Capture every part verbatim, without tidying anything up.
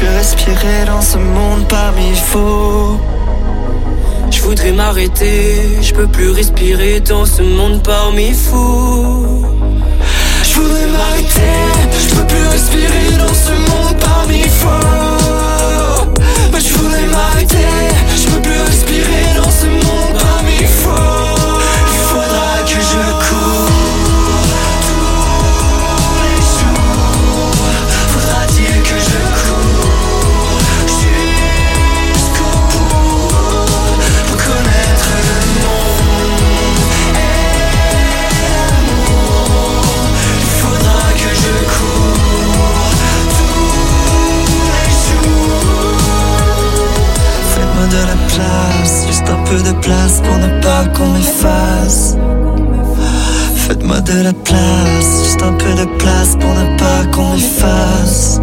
plus respirer dans ce monde parmi faux. Je voudrais m'arrêter, je peux plus respirer dans ce monde parmi fous. Je voudrais m'arrêter, je peux plus respirer dans ce monde parmi faux. Mais je voudrais m'arrêter, je peux plus respirer dans ce monde parmi faux. Il faudra que je cours tous les jours. Faudra-t-il que je cours jusqu'au bout pour connaître le monde et l'amour. Il faudra que je cours tous les jours. Faites-moi de la place, juste un peu de place pour ne pas qu'on m'efface. Faites-moi de la place, juste un peu de place pour ne pas qu'on m'efface.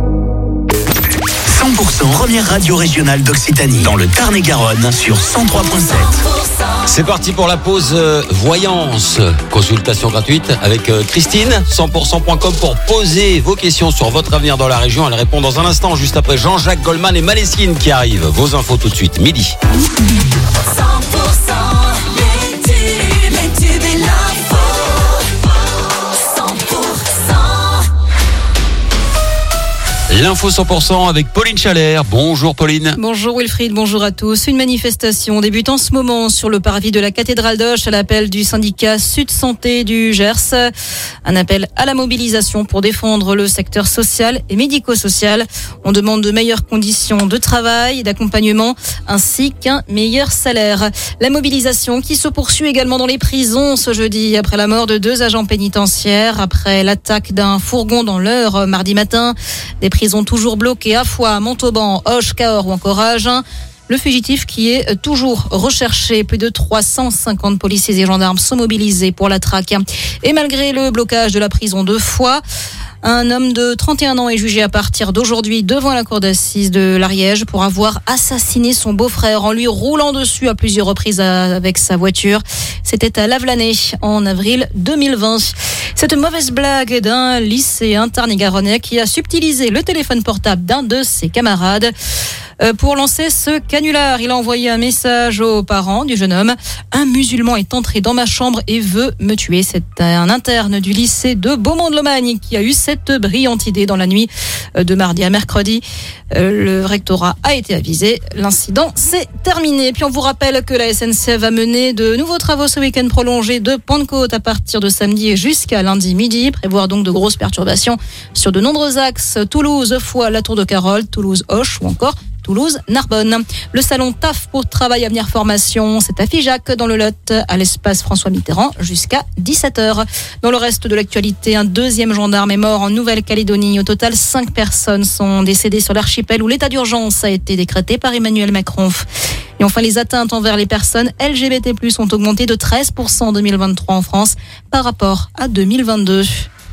cent pour cent première radio régionale d'Occitanie dans le Tarn-et-Garonne sur cent trois virgule sept. C'est parti pour la pause euh, voyance. Consultation gratuite avec euh, Christine, cent pour cent point com pour poser vos questions sur votre avenir dans la région. Elle répond dans un instant, juste après Jean-Jacques Goldman et Malessine qui arrivent. Vos infos tout de suite, midi. cent pour cent les tubes, les tubes et l'info. cent pour cent. L'info cent pour cent avec Pauline Chalère. Bonjour Pauline. Bonjour Wilfried, bonjour à tous. Une manifestation débute en ce moment sur le parvis de la cathédrale d'Auch à l'appel du syndicat Sud Santé du Gers. Un appel à la mobilisation pour défendre le secteur social et médico-social. On demande de meilleures conditions de travail et d'accompagnement ainsi qu'un meilleur salaire. La mobilisation qui se poursuit également dans les prisons ce jeudi après la mort de deux agents pénitentiaires, après l'attaque d'un fourgon dans l'Eure mardi matin. Des prisons toujours bloquées à Foix, Montauban, Auch, Cahors ou encore Agen. Le fugitif qui est toujours recherché. Plus de trois cent cinquante policiers et gendarmes sont mobilisés pour la traque. Et malgré le blocage de la prison de Foix, un homme de trente et un ans est jugé à partir d'aujourd'hui devant la cour d'assises de l'Ariège pour avoir assassiné son beau-frère en lui roulant dessus à plusieurs reprises avec sa voiture. C'était à Lavelanet en avril deux mille vingt. Cette mauvaise blague d'un lycéen tarn-et-garonnais qui a subtilisé le téléphone portable d'un de ses camarades. Pour lancer ce canular, il a envoyé un message aux parents du jeune homme. Un musulman est entré dans ma chambre et veut me tuer. C'est un interne du lycée de Beaumont-de-Lomagne qui a eu cette brillante idée dans la nuit de mardi à mercredi. Le rectorat a été avisé. L'incident s'est terminé. Puis on vous rappelle que la S N C F va mener de nouveaux travaux ce week-end prolongé de Pentecôte à partir de samedi jusqu'à lundi midi. Prévoir donc de grosses perturbations sur de nombreux axes. Toulouse, Foix, la Tour de Carole, Toulouse, Auch ou encore Toulouse, Narbonne. Le salon T A F pour Travail Avenir Formation, c'est à Figeac dans le Lot, à l'espace François Mitterrand, jusqu'à dix-sept heures. Dans le reste de l'actualité, un deuxième gendarme est mort en Nouvelle-Calédonie. Au total, cinq personnes sont décédées sur l'archipel où l'état d'urgence a été décrété par Emmanuel Macron. Et enfin, les atteintes envers les personnes L G B T plus, ont augmenté de treize pour cent en deux mille vingt-trois en France par rapport à deux mille vingt-deux.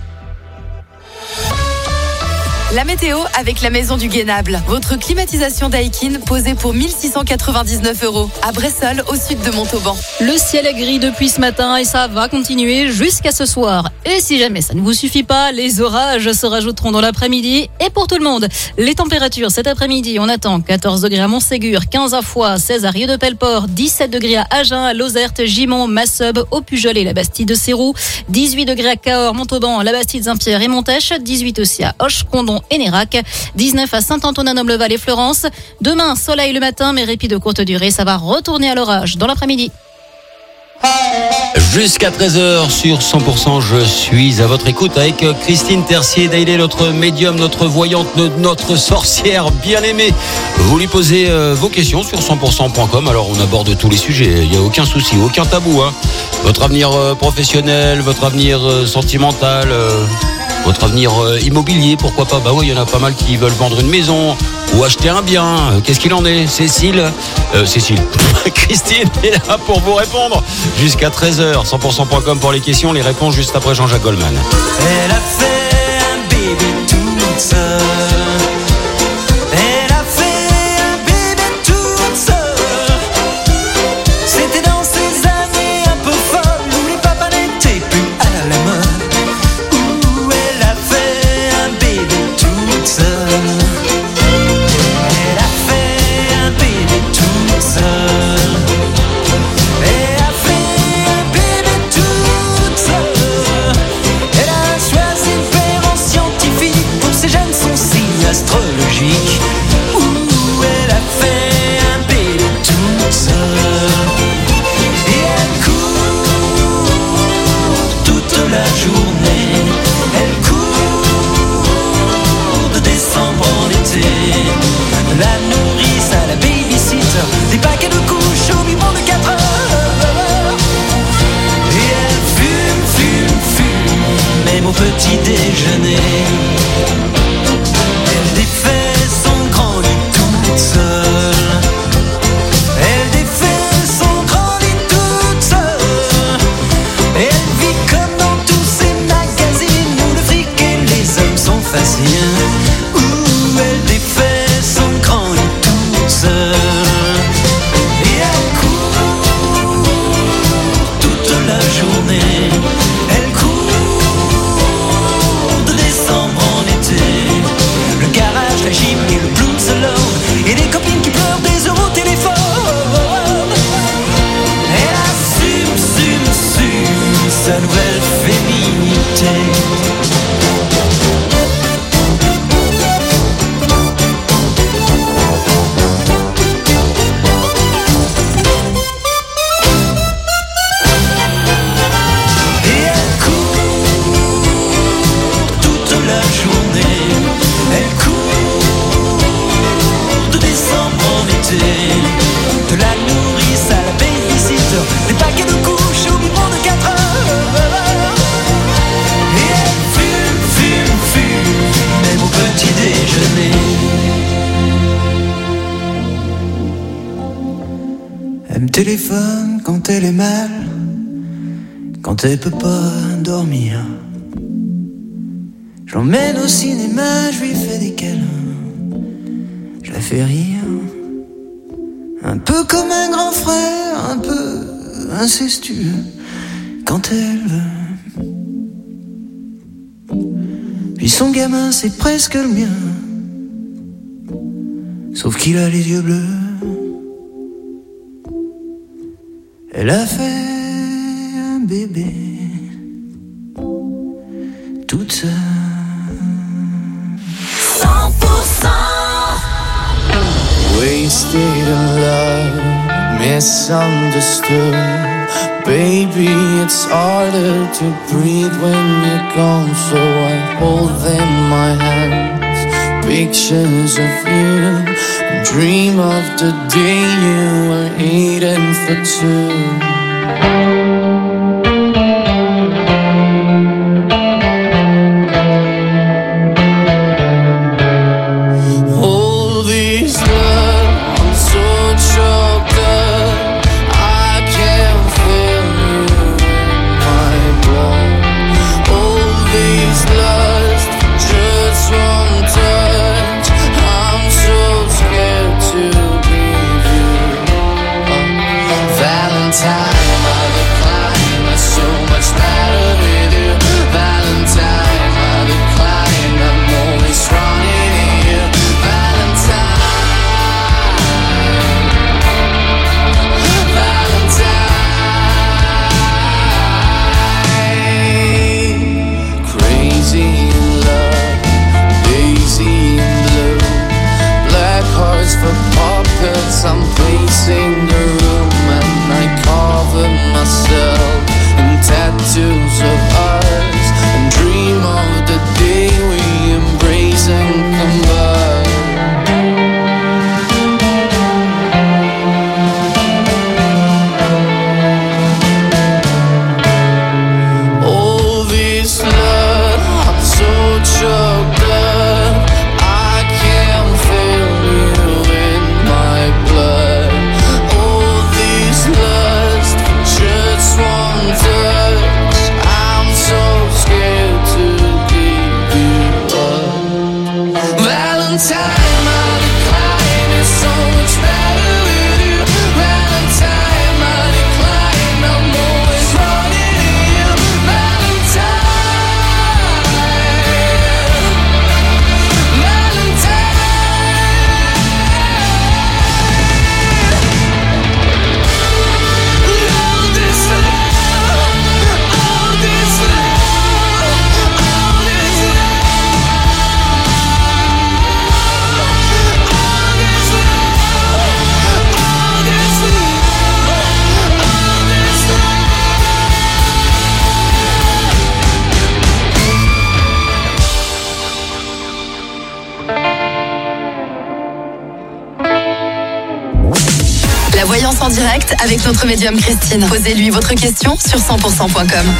La météo avec la Maison du Guénable. Votre climatisation Daikin posée pour mille six cent quatre-vingt-dix-neuf euros à Bressol, au sud de Montauban. Le ciel est gris depuis ce matin et ça va continuer jusqu'à ce soir. Et si jamais ça ne vous suffit pas, les orages se rajouteront dans l'après-midi. Et pour tout le monde, les températures cet après-midi, on attend quatorze degrés à Montségur, quinze à Foix, seize à Rieux-de-Pelleport, dix-sept degrés à Agen, à Lozerte, Gimont, Masseube, au Pujol et la Bastide de Sérou, dix-huit degrés à Cahors, Montauban, la Bastide Saint-Pierre et Montèche, dix-huit aussi à Auch, Condon et Nérac, dix-neuf à Saint-Antonin-Noble-Val et Florence. Demain, soleil le matin, mais répit de courte durée. Ça va retourner à l'orage dans l'après-midi. Jusqu'à treize heures sur cent pour cent, je suis à votre écoute avec Christine Tercier-Daillet, notre médium, notre voyante, notre sorcière bien-aimée. Vous lui posez euh, vos questions sur cent pour cent point com. Alors on aborde tous les sujets, il n'y a aucun souci, aucun tabou. Hein. Votre avenir euh, professionnel, votre avenir euh, sentimental, euh, votre avenir euh, immobilier, pourquoi pas. Bah oui, il y en a pas mal qui veulent vendre une maison ou acheter un bien. Euh, qu'est-ce qu'il en est, Cécile euh, Cécile. Christine est là pour vous répondre jusqu'à treize heures. cent pour cent point com pour les questions, les réponses juste après Jean-Jacques Goldman. Elle a fait un bébé toute seule. Elle a fait un bébé toute seule. C'était dans ces années un peu folles où les papas n'étaient plus à la mode. Où elle a fait un bébé toute seule. astrologique où elle a fait un bébé toute seule. Et elle court toute la journée, elle court de décembre en été. La nourrice à la babysitter, des paquets de couches au biberon de quatre heures. Et elle fume, fume, fume, même au petit déjeuner. Elle défait son grand lit toute seule. Elle défait son grand lit toute seule. Elle vit comme dans tous ces magazines où le fric et les hommes sont faciles. Où elle défait son grand lit toute seule. Et elle court toute la journée. Elle court de décembre en été. Le garage, la gym et le blues alone. Et les copines qui pleurent des euros au téléphone. Elle assume, assume, assume sa nouvelle féminité. Et elle court toute la journée. Elle court de décembre en été. De la nourrice à la babysitter, des paquets de couches au biberon de quatre heures. Et elle fume, fume, fume, même au petit déjeuner. Elle me téléphone quand elle est mal, quand elle peut pas dormir. Je l'emmène au cinéma, je lui fais des câlins, je la fais rire. Un peu comme un grand frère, un peu incestueux quand elle veut. Puis son gamin c'est presque le mien, sauf qu'il a les yeux bleus. Elle a fait un bébé toute seule. cent pour cent Wasted in love, misunderstood. Baby, it's harder to breathe when you're gone. So I hold in my hands pictures of you and dream of the day you were eating for two. I'm pacing the room and I cover myself in tattoos of ours and dream of the day we embrace and combine. All this love, I'm so choked up, I can't feel you in my blood. All this lust, just one touch, I'm so scared to give you up. Valentine, my decline is so much better with you. Valentine, my decline, I'm always running to you. Valentine, all this love, all this love, all this love. La voyance en direct avec notre médium Christine. Posez-lui votre question sur cent pour cent point com.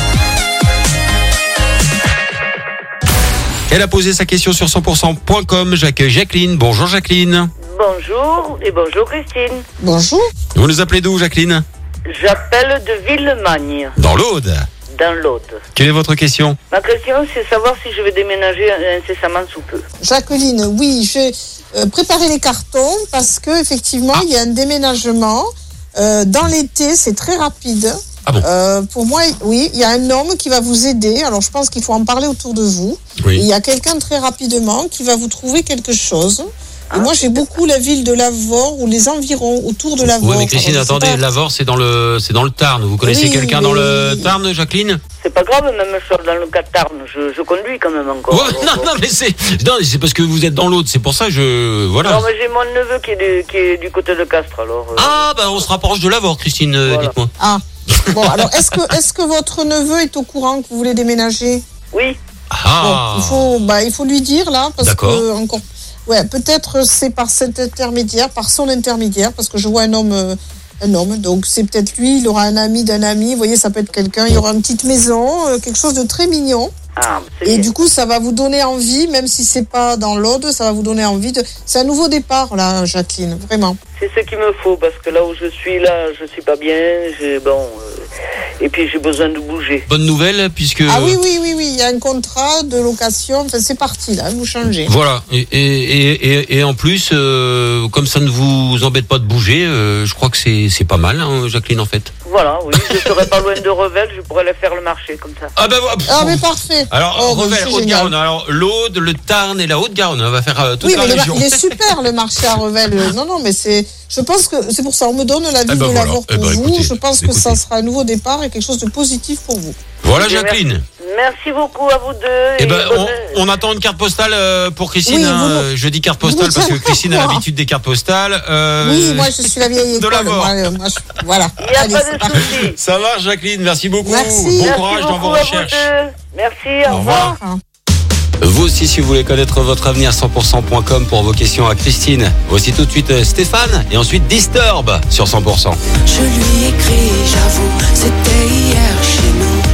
Elle a posé sa question sur cent pour cent point com. J'accueille Jacqueline. Bonjour Jacqueline. Bonjour et bonjour Christine. Bonjour. Vous nous appelez d'où Jacqueline? J'appelle de Villemagne. Dans l'Aude. Dans l'Aude. Quelle est votre question? Ma question, c'est savoir si je vais déménager incessamment sous peu. Jacqueline, oui, je vais euh, préparer les cartons parce que effectivement, il y a un déménagement. Euh, dans l'été, c'est très rapide. Ah bon? euh, Pour moi, oui, il y a un homme qui va vous aider. Alors, je pense qu'il faut en parler autour de vous. Oui. Il y a quelqu'un très rapidement qui va vous trouver quelque chose. Et moi, j'ai beaucoup la ville de Lavore ou les environs autour de Lavore. Oui, mais Christine, Alors, attendez, pas... Lavore, c'est dans le, c'est dans le Tarn. Vous connaissez Oui, quelqu'un mais... dans le Tarn, Jacqueline? C'est pas grave, même je suis dans le Tarn, je, je conduis quand même encore. Ouais, non, non, mais c'est, non, c'est parce que vous êtes dans l'Aude, c'est pour ça que je, voilà. Non, mais j'ai mon neveu qui est, de, qui est du côté de Castres, alors. Euh... Ah, bah, on se rapproche de Lavore, Christine, Voilà. dites-moi. Ah, bon, alors, est-ce que, est-ce que votre neveu est au courant que vous voulez déménager? Oui. Ah. Bon, il faut, bah, il faut lui dire, là, parce D'accord. que, encore, ouais, peut-être c'est par cet intermédiaire, par son intermédiaire, parce que je vois un homme, euh, un homme, donc c'est peut-être lui, il aura un ami d'un ami, vous voyez, ça peut être quelqu'un, il y aura une petite maison, euh, quelque chose de très mignon. Ah, c'est Et bien. du coup, ça va vous donner envie, même si c'est pas dans l'Aude, ça va vous donner envie de. C'est un nouveau départ, là, Jacqueline, vraiment. C'est ce qu'il me faut, parce que là où je suis, là, je suis pas bien, j'ai, bon, euh, et puis j'ai besoin de bouger. Bonne nouvelle, puisque. Ah oui, oui, oui, oui, il y a un contrat de location, enfin, c'est parti, là, vous changez. Voilà. Et, et, et, et en plus, euh, comme ça ne vous embête pas de bouger, euh, je crois que c'est, c'est pas mal, hein, Jacqueline, en fait. Voilà, oui, je serai pas loin de Revel, je pourrais aller faire le marché, comme ça. Ah ben voilà. Ah, mais parfait. Alors, Oh, bah, Revel, c'est Haute-Garonne. génial. Alors, l'Aude, le Tarn et la Haute-Garonne. On va faire euh, toute Oui, la mais le mar- région. il est super, le marché à Revel. Non, non, mais c'est. Je pense que c'est pour ça, on me donne la ville ben de voilà. Lavore Eh pour ben, vous. écoutez, je pense que écoutez. ça sera un nouveau départ et quelque chose de positif pour vous. Voilà, Merci. Jacqueline. Merci beaucoup à vous deux. Eh ben, bonne- on, on attend une carte postale euh, pour Christine. Oui, hein. vous Euh, Je dis carte vous postale nous parce que tiendrez Christine au a courant. l'habitude des cartes postales. Euh, Oui, moi, je suis la vieille de école. Lavore. Moi, euh, moi, je- Voilà. Il n'y a Allez, pas c'est de parti. souci. Ça marche, Jacqueline. Merci beaucoup. Merci. Bon Merci courage dans beaucoup vos à vous recherches. deux. Merci, au Au revoir. revoir. Vous aussi, si vous voulez connaître votre avenir, cent pour cent point com pour vos questions à Christine. Voici tout de suite euh, Stéphane et ensuite Disturb sur cent pour cent. Je lui écris, j'avoue, c'était hier chez nous.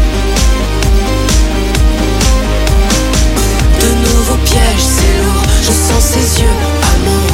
De nouveaux pièges, c'est lourd, je sens ses yeux, amour.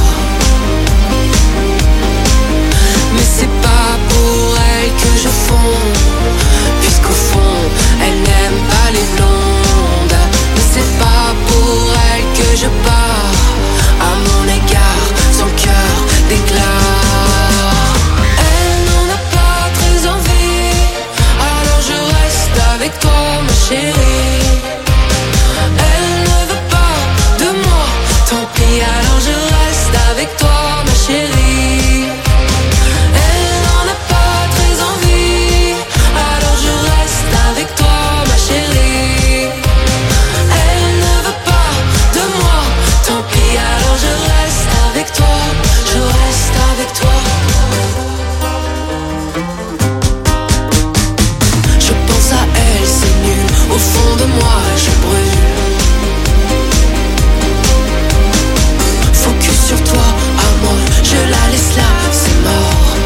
Mais c'est pas pour elle que je fonds, puisqu'au fond, elle n'aime pas les blondes. Mais c'est pas pour elle que je pars, à mon égard, son cœur déclare. Elle n'en a pas très envie, alors je reste avec toi, ma chérie. Elle ne veut pas de moi, tant pis, alors je reste avec toi, ma chérie. Elle n'en a pas très envie, alors je reste avec toi, ma chérie. Elle ne veut pas de moi, tant pis, alors je reste avec toi, je reste avec toi. Je pense à elle, c'est nul, au fond de moi je brûle. Focus sur toi, amour, je la laisse là, c'est mort.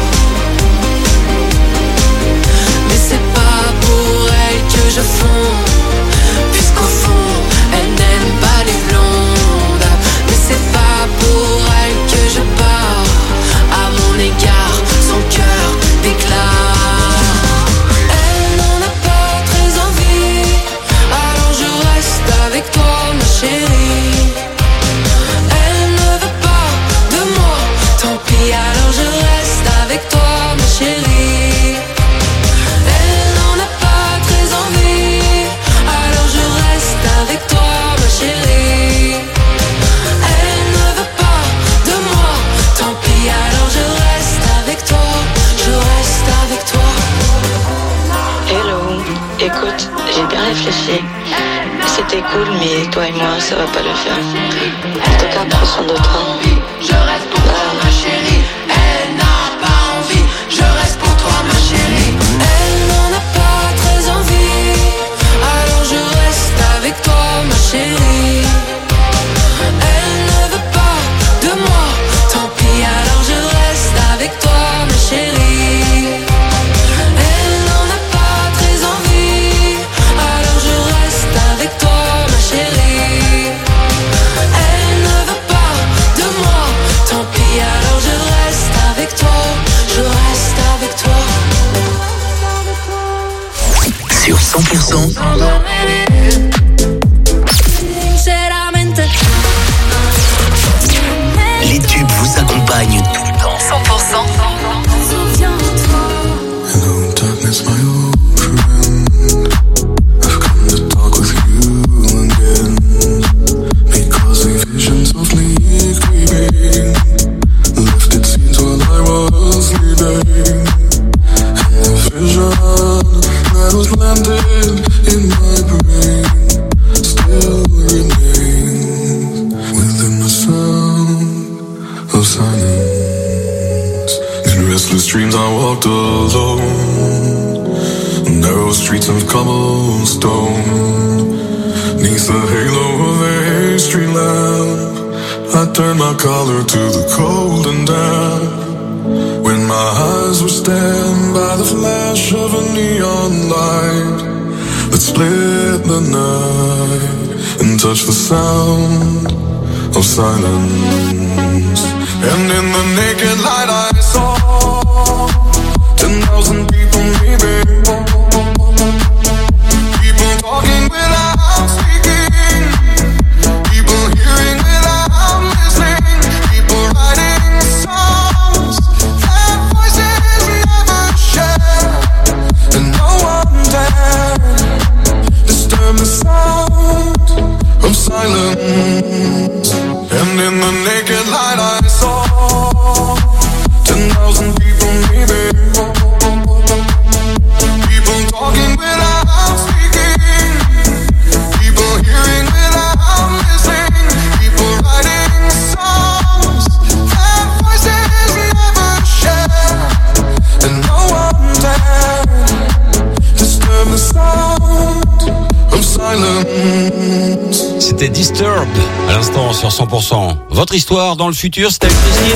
Mais c'est pas pour elle que je fonds, puisqu'au fond, elle n'aime pas les blondes. Mais c'est pas pour elle que je pars, à mon égard, son cœur déclare. Elle n'en a pas très envie, alors je reste avec toi, ma chérie. Elle ne veut pas de moi, tant pis, alors je reste avec toi, ma chérie. Elle n'en a pas très envie, alors je reste avec toi, ma chérie. Elle ne veut pas de moi, tant pis, alors je reste avec toi, je reste avec toi. Hello, écoute, j'ai bien réfléchi. C'était cool, mais toi et moi, ça va pas le faire. En tout cas, prends soin de toi. Je reste pour toi, ma chérie. Elle n'a pas envie, je reste pour toi, ma chérie. Elle n'en a pas très envie, alors je reste avec toi, ma chérie. Elle ne veut pas de moi, tant pis, alors je reste avec toi, faceless dreams I walked alone. Narrow streets of cobblestone. Neath the halo of a street lamp, I turned my collar to the cold and damp. When my eyes were stabbed by the flash of a neon light that split the night and touched the sound of silence. And in the naked light I saw ten thousand people maybe. People talking without speaking. People hearing without listening. People writing songs that voices never share. And no one dared disturb the sound of silence. And in the naked light I saw ten thousand people maybe. People talking without speaking. People hearing without listening. People writing songs that voices never share. And no one dared disturb the sound of silence. C'était Disturbed à l'instant sur cent pour cent. Votre histoire dans le futur, c'était avec Christine.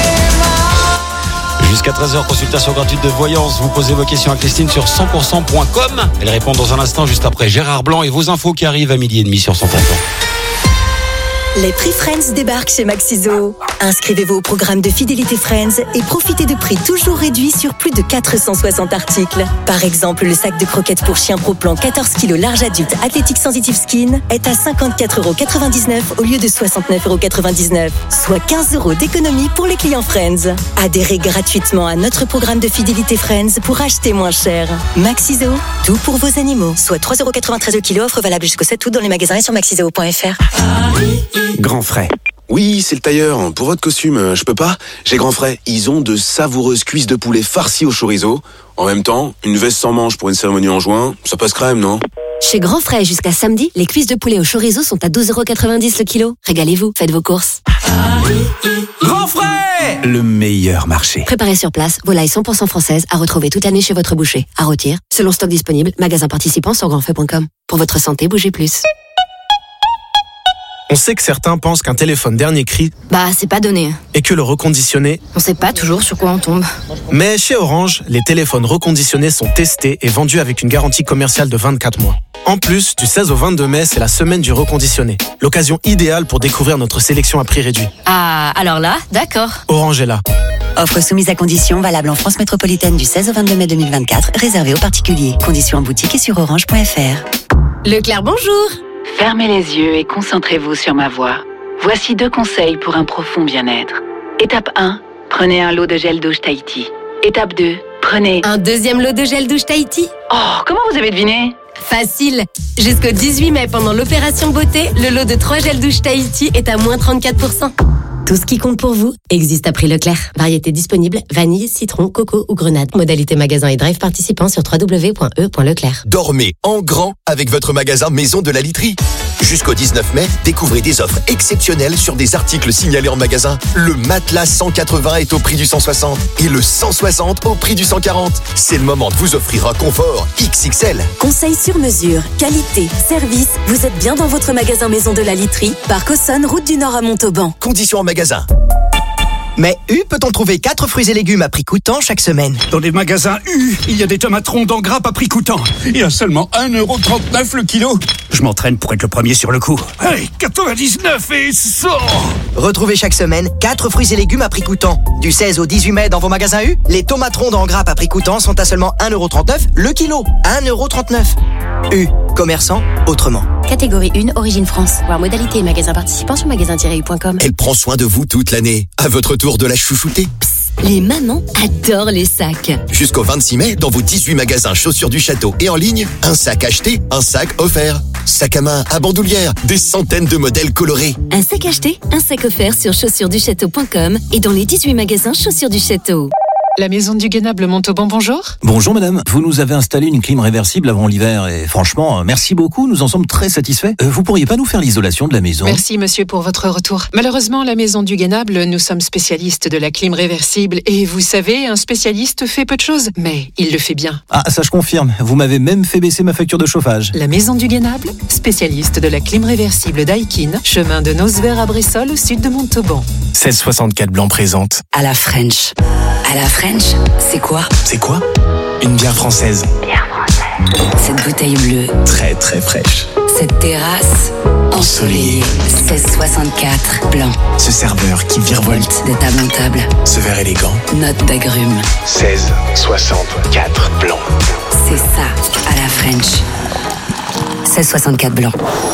Jusqu'à treize heures, consultation gratuite de voyance. Vous posez vos questions à Christine sur cent pour cent point com. Elle répond dans un instant, juste après Gérard Blanc et vos infos qui arrivent à midi et demi sur cent pour cent. Les prix Friends débarquent chez Maxiso. Inscrivez-vous au programme de fidélité Friends et profitez de prix toujours réduits sur plus de quatre cent soixante articles. Par exemple, le sac de croquettes pour chien Pro Plan quatorze kilos large adulte Athletic Sensitive Skin est à cinquante-quatre euros quatre-vingt-dix-neuf au lieu de soixante-neuf euros quatre-vingt-dix-neuf, soit quinze euros d'économie pour les clients Friends. Adhérez gratuitement à notre programme de fidélité Friends pour acheter moins cher. Maxiso, tout pour vos animaux. Soit trois euros quatre-vingt-treize le kilo, offre valable jusqu'au sept août dans les magasins et sur maxiso point f r. Grand Frais. Oui, c'est le tailleur. Pour votre costume, je peux pas. J'ai Grand Frais. Ils ont de savoureuses cuisses de poulet farcies au chorizo. En même temps, une veste sans manches pour une cérémonie en juin, ça passe crème, non? Chez Grand Frais, jusqu'à samedi, les cuisses de poulet au chorizo sont à douze euros quatre-vingt-dix le kilo. Régalez-vous, faites vos courses. Grand Frais, le meilleur marché. Préparez sur place, volaille cent pour cent française à retrouver toute l'année chez votre boucher. À rôtir, selon stock disponible, magasin participant sur grand frais point com. Pour votre santé, bougez plus. On sait que certains pensent qu'un téléphone dernier cri, bah c'est pas donné, et que le reconditionné, on sait pas toujours sur quoi on tombe. Mais chez Orange, les téléphones reconditionnés sont testés et vendus avec une garantie commerciale de vingt-quatre mois. En plus, du seize au vingt-deux mai, c'est la semaine du reconditionné. L'occasion idéale pour découvrir notre sélection à prix réduit. Ah, alors là, d'accord. Orange est là. Offre soumise à conditions, valable en France métropolitaine du seize au vingt-deux mai deux mille vingt-quatre, réservée aux particuliers. Conditions en boutique et sur orange point f r. Leclerc, bonjour. Fermez les yeux et concentrez-vous sur ma voix. Voici deux conseils pour un profond bien-être. Étape un, prenez un lot de gel douche Tahiti. Étape deux, prenez... Un deuxième lot de gel douche Tahiti. Oh, comment vous avez deviné? Facile. Jusqu'au dix-huit mai, pendant l'opération beauté, le lot de trois gels douche Tahiti est à moins trente-quatre pour cent. Tout ce qui compte pour vous existe à prix Leclerc. Variété disponible, vanille, citron, coco ou grenade. Modalité magasin et drive participant sur w w w point e point leclerc. Dormez en grand avec votre magasin Maison de la Literie. Jusqu'au dix-neuf mai, découvrez des offres exceptionnelles sur des articles signalés en magasin. Le matelas cent quatre-vingts est au prix du cent soixante et le cent soixante au prix du cent quarante. C'est le moment de vous offrir un confort X X L. Conseils sur mesure, qualité, service. Vous êtes bien dans votre magasin Maison de la Literie, Parc Auxonne, route du Nord à Montauban. Conditions en magasin. Mais U peut-on trouver quatre fruits et légumes à prix coûtant chaque semaine? Dans les magasins U, il y a des tomates rondes en grappe à prix coûtant. Et à seulement un euro trente-neuf le kilo. Je m'entraîne pour être le premier sur le coup. Allez, quatre-vingt-dix-neuf et sort. Retrouvez chaque semaine quatre fruits et légumes à prix coûtant. Du seize au dix-huit mai dans vos magasins U, les tomates rondes en grappe à prix coûtant sont à seulement un euro trente-neuf le kilo. un euro trente-neuf. U, commerçant autrement. Catégorie un, origine France. Voir modalité et magasin participant sur magasin tiret u point com. Elle prend soin de vous toute l'année. À votre tour de la chouchouter. Psst, les mamans adorent les sacs. Jusqu'au vingt-six mai, dans vos dix-huit magasins Chaussures du Château et en ligne, un sac acheté, un sac offert. Sac à main, à bandoulière, des centaines de modèles colorés. Un sac acheté, un sac offert sur chaussures du château point com et dans les dix-huit magasins Chaussures du Château. La maison du Guénable Montauban, bonjour. Bonjour madame, vous nous avez installé une clim réversible avant l'hiver et franchement, merci beaucoup, nous en sommes très satisfaits. Euh, vous pourriez pas nous faire l'isolation de la maison ? Merci monsieur pour votre retour. Malheureusement, la maison du Guénable, nous sommes spécialistes de la clim réversible et vous savez, un spécialiste fait peu de choses, mais il le fait bien. Ah, ça je confirme, vous m'avez même fait baisser ma facture de chauffage. La maison du Guénable, spécialiste de la clim réversible Daikin, chemin de Nosver à Bressol au sud de Montauban. seize soixante-quatre Blanc présente. À la French. À la French, c'est quoi ? C'est quoi ? Une bière française. Bière française. Cette bouteille bleue. Très très fraîche. Cette terrasse ensoleillée. seize soixante-quatre Blanc. Ce serveur qui virevolte. De table en table. Ce verre élégant. Note d'agrumes. seize soixante-quatre Blanc. C'est ça, à la French. seize soixante-quatre Blanc.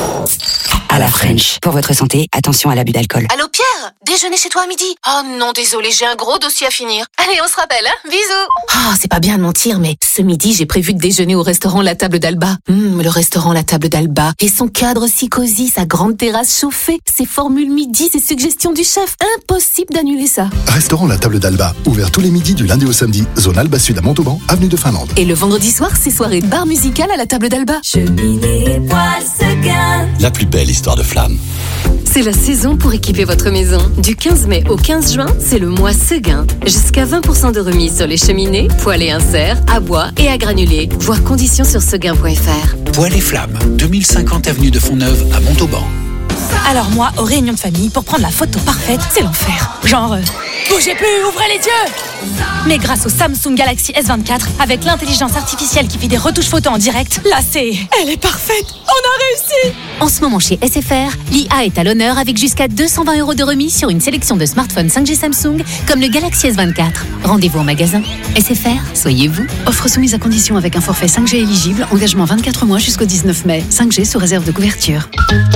À la French. Pour votre santé, attention à l'abus d'alcool. Allô Pierre, déjeuner chez toi à midi? Oh non, désolé, j'ai un gros dossier à finir. Allez, on se rappelle, hein? Bisous. Oh, c'est pas bien de mentir, mais ce midi, j'ai prévu de déjeuner au restaurant La Table d'Alba. Hum, le restaurant La Table d'Alba. Et son cadre si cosy, sa grande terrasse chauffée, ses formules midi, ses suggestions du chef. Impossible d'annuler ça. Restaurant La Table d'Alba, ouvert tous les midis du lundi au samedi, zone Alba Sud à Montauban, avenue de Finlande. Et le vendredi soir, c'est soirée bar musicale à La Table d'Alba. Cheminée, poêle, Seguin. La plus belle histoire de flamme. C'est la saison pour équiper votre maison. Du quinze mai au quinze juin, c'est le mois Seguin. Jusqu'à vingt pour cent de remise sur les cheminées, poêles et inserts, à bois et à granulés. Voir conditions sur seguin point f r. Poêles et flammes, deux mille cinquante avenue de Fontneuve à Montauban. Alors moi, aux réunions de famille, pour prendre la photo parfaite, c'est l'enfer. Genre, euh, bougez plus, ouvrez les yeux. Mais grâce au Samsung Galaxy S vingt-quatre, avec l'intelligence artificielle qui fait des retouches photos en direct, là c'est... Elle est parfaite. On a réussi. En ce moment chez S F R, l'I A est à l'honneur avec jusqu'à deux cent vingt euros de remise sur une sélection de smartphones cinq G Samsung, comme le Galaxy S vingt-quatre. Rendez-vous en magasin. S F R, soyez vous. Offre soumise à condition avec un forfait cinq G éligible, engagement vingt-quatre mois jusqu'au dix-neuf mai. cinq G sous réserve de couverture.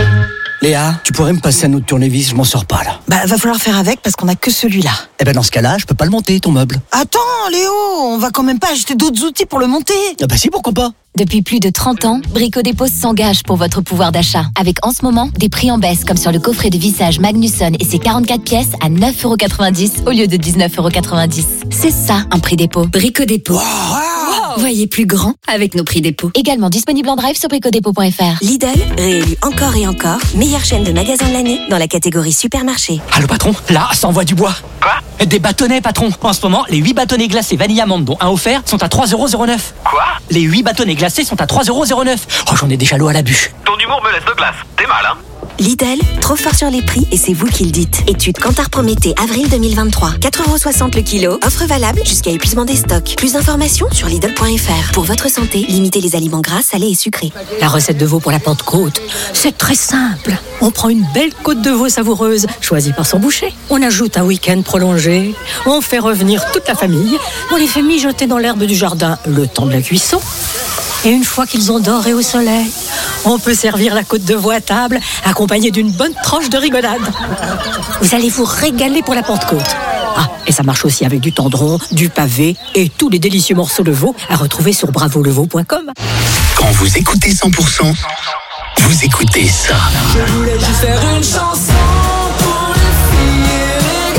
Léa, tu pourrais me passer un autre tournevis, je m'en sors pas là. Bah va falloir faire avec parce qu'on a que celui-là. Eh ben dans ce cas-là, je peux pas le monter ton meuble. Attends Léo, on va quand même pas acheter d'autres outils pour le monter. Ah bah si, pourquoi pas. Depuis plus de trente ans, Brico Dépôt s'engage pour votre pouvoir d'achat. Avec en ce moment des prix en baisse comme sur le coffret de vissage Magnusson et ses quarante-quatre pièces à neuf euros quatre-vingt-dix au lieu de dix-neuf euros quatre-vingt-dix. C'est ça un prix dépôt. Brico Dépôt. Wow. Voyez plus grand avec nos prix dépôt. Également disponible en drive sur bricodépôt point f r. Lidl, réélu encore et encore, meilleure chaîne de magasins de l'année dans la catégorie supermarché. Allô patron, là, ça envoie du bois. Quoi? Des bâtonnets patron. En ce moment, les huit bâtonnets glacés vanille amande dont un offert sont à trois euros zéro neuf. Quoi? Les huit bâtonnets glacés sont à trois euros zéro neuf. Oh, j'en ai déjà l'eau à la bûche. Ton humour me laisse de glace. T'es mal, hein? Lidl, trop fort sur les prix et c'est vous qui le dites. Étude Kantar Prométhée, avril deux mille vingt-trois. quatre euros soixante le kilo. Offre valable jusqu'à épuisement des stocks. Plus d'informations sur Lidl point f r. Pour votre santé, limitez les aliments gras, salés et sucrés. La recette de veau pour la Pentecôte, c'est très simple. On prend une belle côte de veau savoureuse, choisie par son boucher. On ajoute un week-end prolongé. On fait revenir toute la famille. On les fait mijoter dans l'herbe du jardin le temps de la cuisson. Et une fois qu'ils ont doré au soleil, on peut servir la côte de veau à table, accompagnée d'une bonne tranche de rigolade. Vous allez vous régaler pour la Pentecôte. Ah, et ça marche aussi avec du tendron, du pavé et tous les délicieux morceaux de veau à retrouver sur bravo le veau point com. Quand vous écoutez cent pour cent, vous écoutez ça. Je voulais juste faire une chanson pour les filles et les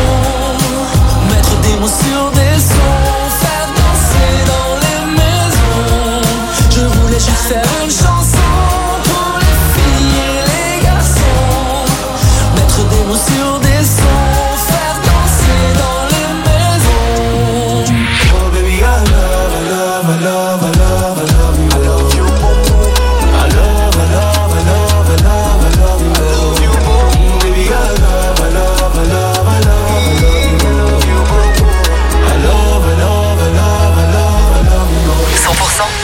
garçons, mettre des mots sur des sons, faire danser dans les maisons. Je voulais juste faire une chanson pour les filles et les garçons, mettre des mots sur des sons, faire danser dans les maisons. Oh baby, I love, I love, I love, I love, I love you. I love you. I love, I love, I love, I love, I love you. I love you. Baby, I love, I love, I love, I love, I love you. I love, I love, I love, I love, I love you. cent pour cent.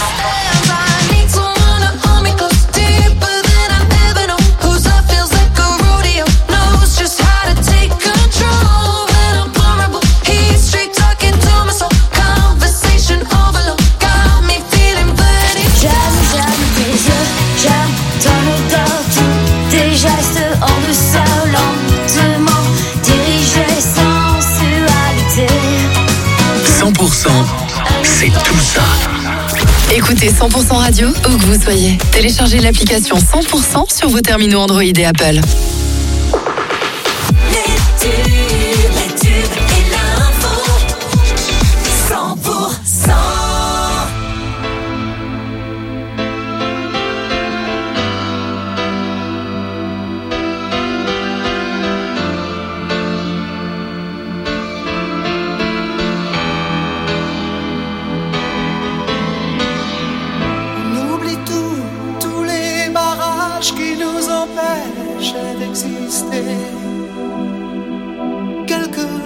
cent pour cent, c'est tout ça. Écoutez cent pour cent radio où que vous soyez. Téléchargez l'application cent pour cent sur vos terminaux Android et Apple. Les tubes, les tubes et l'info.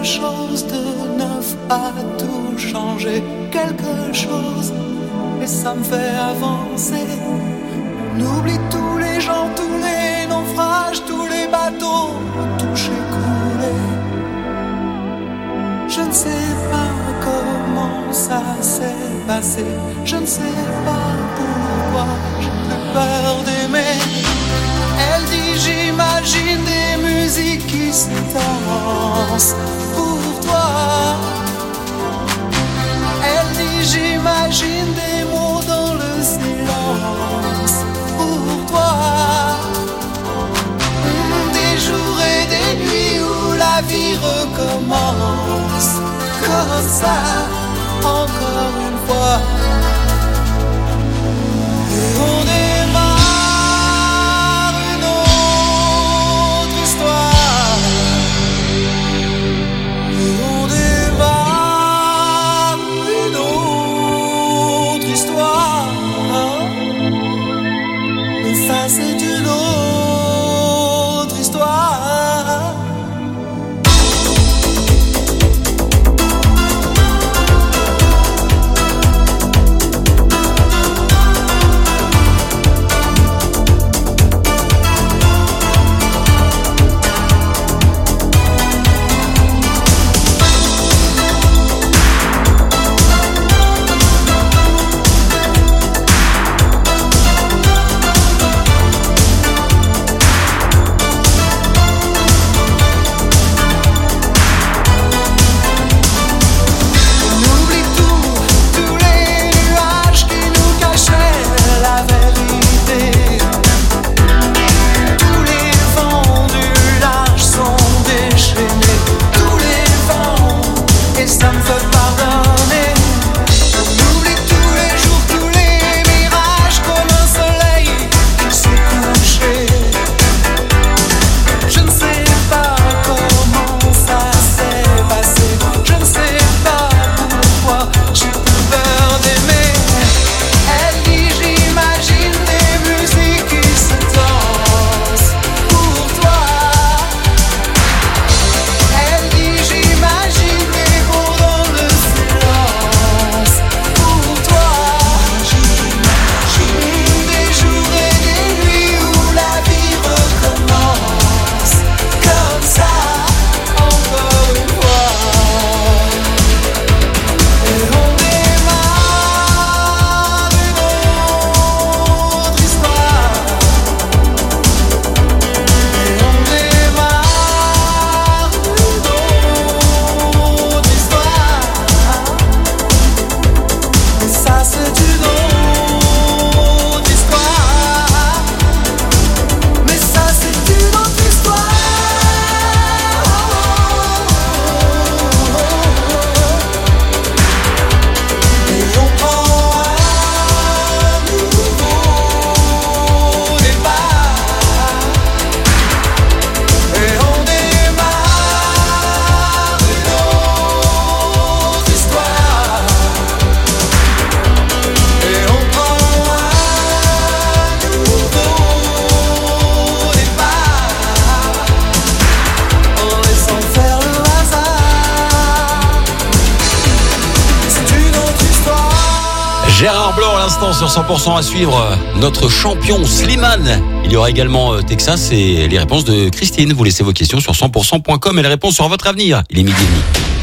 chose de neuf a tout changé, quelque chose, et ça me fait avancer. On oublie tous les gens, tous les naufrages, tous les bateaux touchés, coulés. Je ne sais pas comment ça s'est passé, je ne sais pas pourquoi j'ai plus peur d'aimer. Elle dit j'imagine des musiques qui se dansent pour toi. Elle dit j'imagine des mots dans le silence pour toi. Des jours et des nuits où la vie recommence comme ça, encore une fois. Et on démarre une autre histoire. Et on démarre une autre histoire. Mais ça c'est une autre histoire. Gérard Blanc à l'instant sur cent pour cent à suivre. Notre champion Slimane. Il y aura également euh, Texas et les réponses de Christine. Vous laissez vos questions sur cent pour cent point com et les réponses sur votre avenir. Il est midi et demi.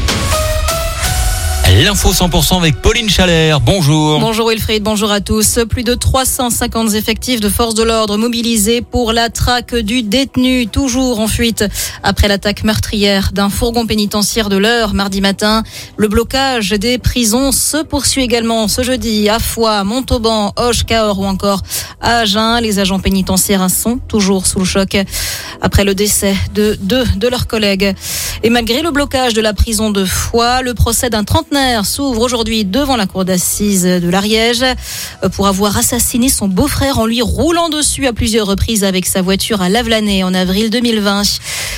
L'info cent pour cent avec Pauline Chalère. Bonjour. Bonjour Wilfried, bonjour à tous. Plus de trois cent cinquante effectifs de forces de l'ordre mobilisés pour la traque du détenu, toujours en fuite après l'attaque meurtrière d'un fourgon pénitentiaire de l'Eure mardi matin. Le blocage des prisons se poursuit également ce jeudi à Foix, Montauban, Auch, Cahors ou encore à Agen. Les agents pénitentiaires sont toujours sous le choc après le décès de deux de leurs collègues. Et malgré le blocage de la prison de Foix, le procès d'un trentenaire s'ouvre aujourd'hui devant la cour d'assises de l'Ariège pour avoir assassiné son beau-frère en lui roulant dessus à plusieurs reprises avec sa voiture à Lavelanet en avril deux mille vingt.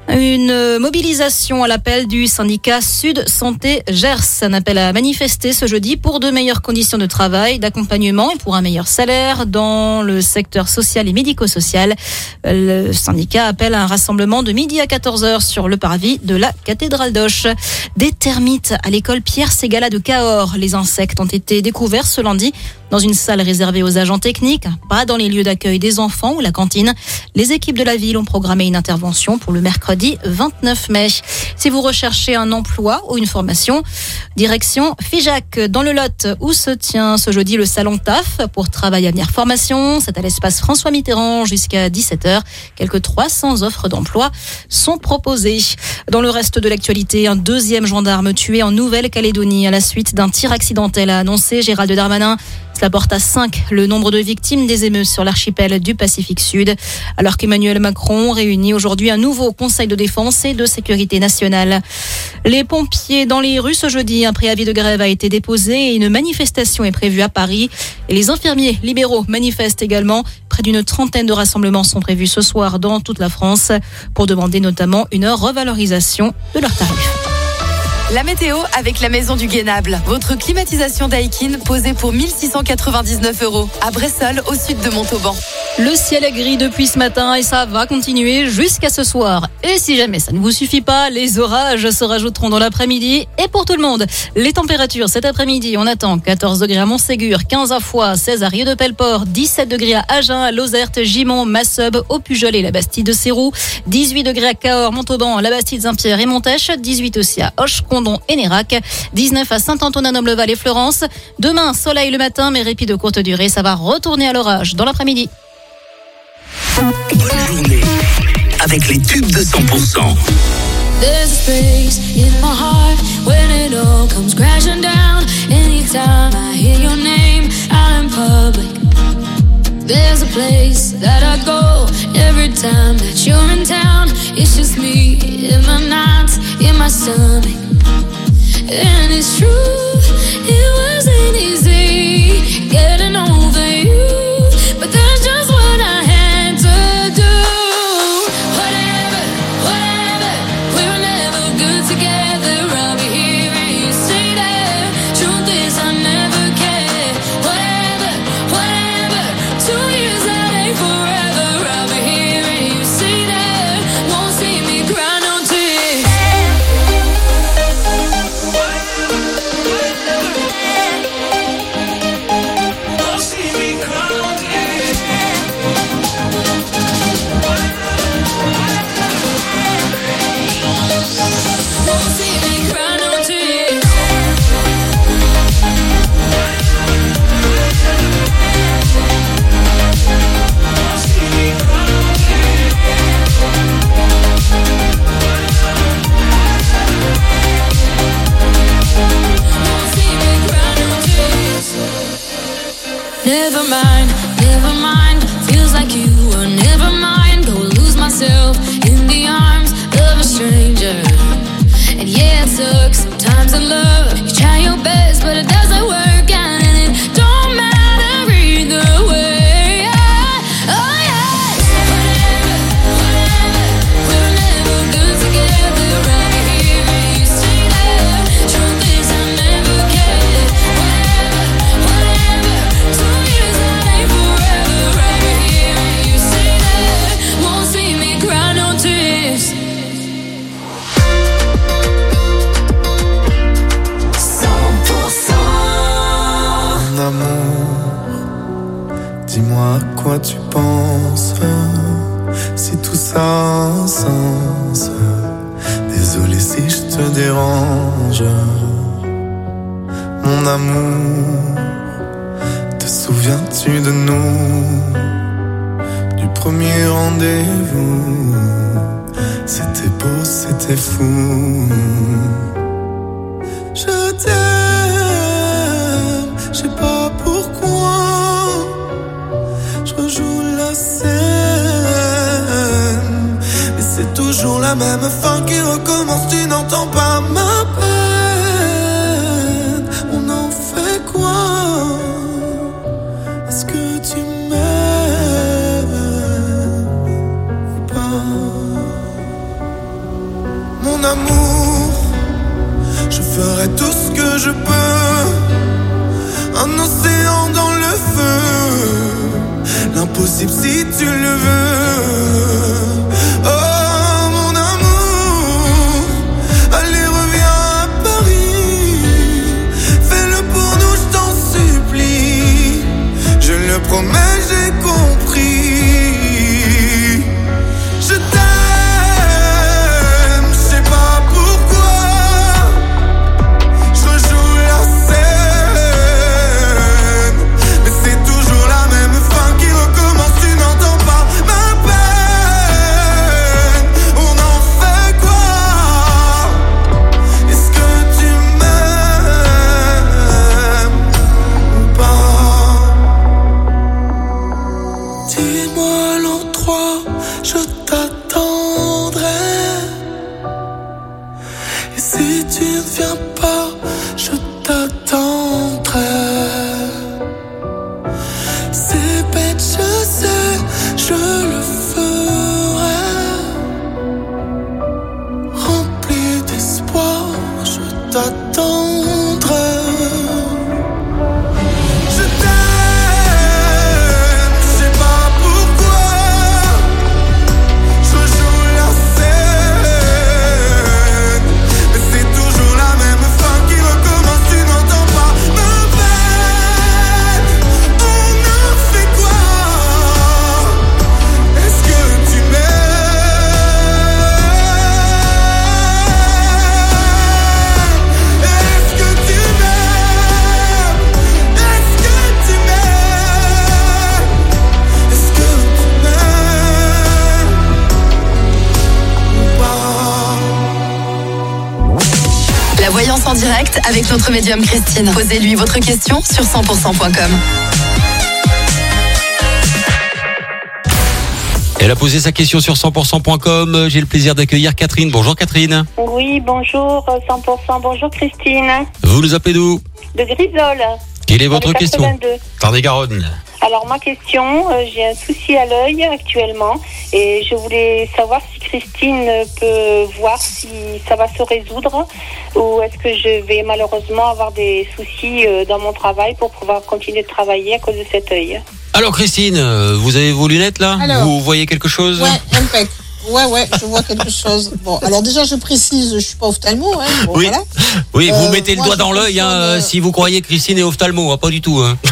Une mobilisation à l'appel du syndicat Sud Santé Gers. Un appel à manifester ce jeudi pour de meilleures conditions de travail, d'accompagnement et pour un meilleur salaire dans le secteur social et médico-social. Le syndicat appelle à un rassemblement de midi à quatorze heures sur le parvis de la cathédrale d'Auch. Des termites à l'école Pierre Ségala de Cahors. Les insectes ont été découverts ce lundi dans une salle réservée aux agents techniques, pas dans les lieux d'accueil des enfants ou la cantine. Les équipes de la ville ont programmé une intervention pour le mercredi vingt-neuf mai. Si vous recherchez un emploi ou une formation, direction Figeac dans le Lot où se tient ce jeudi le salon T A F pour Travail Avenir Formation. C'est à l'espace François Mitterrand jusqu'à dix-sept heures. Quelques trois cents offres d'emploi sont proposées. Dans le reste de l'actualité, un deuxième gendarme tué en Nouvelle-Calédonie à la suite d'un tir accidentel, a annoncé Gérald Darmanin. Cela porte à cinq le nombre de victimes des émeutes sur l'archipel du Pacifique Sud, alors qu'Emmanuel Macron réunit aujourd'hui un nouveau Conseil de défense et de sécurité nationale. Les pompiers dans les rues ce jeudi, un préavis de grève a été déposé et une manifestation est prévue à Paris. Et les infirmiers libéraux manifestent également. Près d'une trentaine de rassemblements sont prévus ce soir dans toute la France pour demander notamment une revalorisation de leurs tarifs. La météo avec la Maison du Guénable. Votre climatisation Daikin posée pour mille six cent quatre-vingt-dix-neuf euros. À Bressolles, au sud de Montauban. Le ciel est gris depuis ce matin et ça va continuer jusqu'à ce soir. Et si jamais ça ne vous suffit pas, les orages se rajouteront dans l'après-midi. Et pour tout le monde, les températures cet après-midi, on attend quatorze degrés à Montségur, quinze à Foix, seize à Rieux-de-Pelleport, dix-sept degrés à Agen, à Lozerte, Gimont, Masseube, au Pujol et la Bastide de Sérou, dix-huit degrés à Cahors, Montauban, la Bastide Saint-Pierre et Montèche, dix-huit aussi à Auch, Condon et Nérac, dix-neuf à Saint-Antonin-Noble-Val et Florence. Demain, soleil le matin, mais répit de courte durée. Ça va retourner à l'orage dans l'après-midi. Bonne journée avec les tubes de cent pour cent. There's a space in my heart when it all comes crashing down. Anytime I hear your name out in public. There's a place that I go every time that you're in town. It's just me in my nights, in my stomach. And it's true, it wasn't easy getting over you, but that's just what I had to do. Whatever, whatever, we were never good together. I'll be here and you stay there. Truth is I never cared. Whatever, whatever, two years that ain't forever. I'll be here and you stay there. Won't see me cry no tears. Never mind, never mind. Feels like you were never mind. Go lose myself in the arms of a stranger. And yeah, it sucks sometimes in love. You try your best, but it doesn't work out, and it don't matter either way. Oh yeah. Whatever, whatever. We were never good together. I'll be here and you stay there. Truth is I never cared. Whatever, whatever. Two years that ain't forever. I'll be here and you stay there. Won't see me cry no tears. Mon amour, dis-moi à quoi tu penses. Si tout ça a un sens. Désolé si je te dérange. Mon amour, te souviens-tu de nous? Du premier rendez-vous. C'était beau, c'était fou. Je t'aime, je sais pas pourquoi. Je rejoue la scène, mais c'est toujours la même fin qui recommence. Tu n'entends pas ma peine. On en fait quoi? Est-ce que tu m'aimes ou pas? mon amour, je ferai tout ce que je peux. Un océan dans le feu, l'impossible si tu le veux. Oh mon amour, allez reviens à Paris, fais-le pour nous, je t'en supplie. Je le promets, j'ai compris. Je t'aime, je sais pas pourquoi. Je rejoue la scène, mais c'est toujours la même fin qui recommence. Tu n'entends pas ma peine. On en fait quoi? Est-ce que tu m'aimes ou pas? Dis-moi l'endroit, je t'attendrai. Et si tu ne viens pas, je t'attendrai. C'est bête, je sais, je le ferai. Rempli d'espoir, je t'attendrai. Je t'aime, je sais pas pourquoi. Je rejoue la scène, mais c'est toujours la même fin qui recommence. Tu n'entends pas ma peine. On en fait quoi? Est-ce que tu m'aimes? Est-ce que tu m'aimes? Est-ce que tu m'aimes? Est-ce que tu m'aimes ou pas? La voyance en direct avec notre médium Christine. Posez-lui votre question sur cent pour cent point com. Elle a posé sa question sur cent pour cent point com. J'ai le plaisir d'accueillir Catherine. Bonjour Catherine. Oui, bonjour, cent pour cent. Bonjour Christine. Vous nous appelez d'où? De Grisol. Quelle est dans votre le question? quatre-vingt-deux. Tarn-et-Garonne. Alors ma question, euh, j'ai un souci à l'œil actuellement et je voulais savoir si Christine peut voir si ça va se résoudre ou est-ce que je vais malheureusement avoir des soucis euh, dans mon travail pour pouvoir continuer de travailler à cause de cet œil. Alors Christine, euh, vous avez vos lunettes là? Alors. Vous voyez quelque chose? Ouais, impec. Ouais, ouais, je vois quelque chose. Bon, alors déjà, je précise, je suis pas ophtalmo, hein. Bon, Oui, voilà. oui, vous Euh, mettez le moi, doigt je dans l'œil hein, fonctionne, euh, si vous croyez que Christine est ophtalmo, hein, pas du tout. Hein.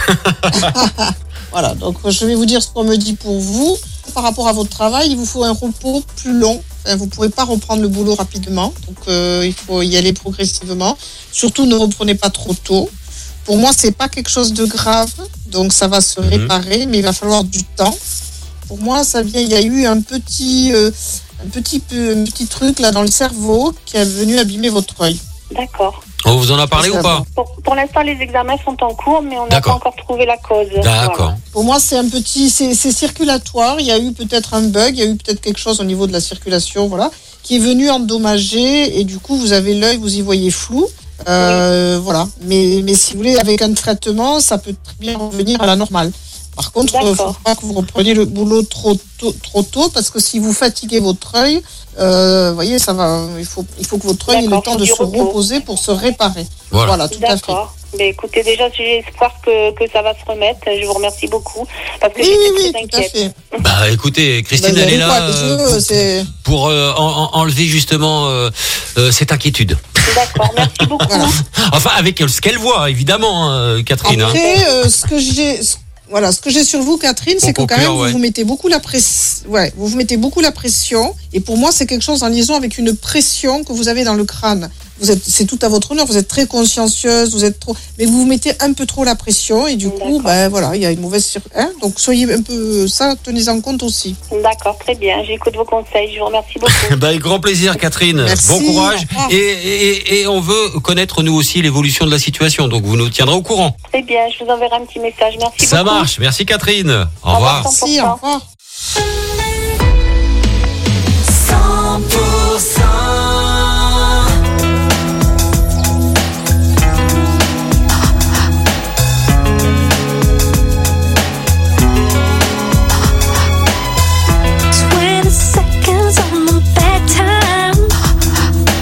Voilà, donc je vais vous dire ce qu'on me dit pour vous. Par rapport à votre travail, il vous faut un repos plus long. Enfin, vous ne pourrez pas reprendre le boulot rapidement, donc euh, il faut y aller progressivement. Surtout, ne reprenez pas trop tôt. Pour moi, c'est pas quelque chose de grave, donc ça va se réparer, mais il va falloir du temps. Pour moi, ça vient. Il y a eu un petit, euh, un petit, peu, un petit truc là dans le cerveau qui est venu abîmer votre œil. D'accord. On vous en a parlé ou pas? Pour, pour l'instant, les examens sont en cours, mais on n'a pas D'accord. encore trouvé la cause. D'accord. Voilà. Pour moi, c'est un petit, c'est, c'est circulatoire. Il y a eu peut-être un bug, il y a eu peut-être quelque chose au niveau de la circulation, voilà, qui est venu endommager et du coup, vous avez l'œil, vous y voyez flou. Euh, voilà. Mais, mais si vous voulez, avec un traitement, ça peut très bien revenir à la normale. Par contre, il ne faut pas que vous repreniez le boulot trop tôt, trop tôt parce que si vous fatiguez votre œil, euh, vous voyez, ça va. Il faut, il faut que votre œil ait le temps de se reposer pour se réparer. Voilà, voilà tout à fait. D'accord. Mais écoutez, déjà, j'ai espoir que, que ça va se remettre. Je vous remercie beaucoup parce que Oui, j'étais oui, très oui, tout à inquiète. fait. Bah écoutez, Christine, Bah, elle est là quoi, euh, parce que, c'est- pour euh, en- en- enlever justement euh, euh, cette inquiétude. D'accord, merci beaucoup. Enfin, avec ce qu'elle voit, évidemment, hein, Catherine. hein. Après, euh, ce que j'ai, ce- voilà, ce que j'ai sur vous, Catherine, c'est que Pour quand même conclure, ouais. vous vous mettez beaucoup la pression. Ouais, vous vous mettez beaucoup la pression. Et pour moi, c'est quelque chose en liaison avec une pression que vous avez dans le crâne. Vous êtes, c'est tout à votre honneur. Vous êtes très consciencieuse, vous êtes trop, mais vous vous mettez un peu trop la pression et du coup, ben voilà, il y a une mauvaise cir- hein, donc soyez un peu ça, tenez en compte aussi. D'accord, très bien. J'écoute vos conseils. Je vous remercie beaucoup. Bah, avec grand plaisir, Catherine. Merci, Bon courage. au revoir. Et, et, et on veut connaître nous aussi l'évolution de la situation. Donc vous nous tiendrez au courant. Très bien, je vous enverrai un petit message. Merci Ça beaucoup. marche. Merci, Catherine. Au Au revoir, revoir. cent pour cent. Merci, au revoir. cent pour cent twenty seconds on the bedtime.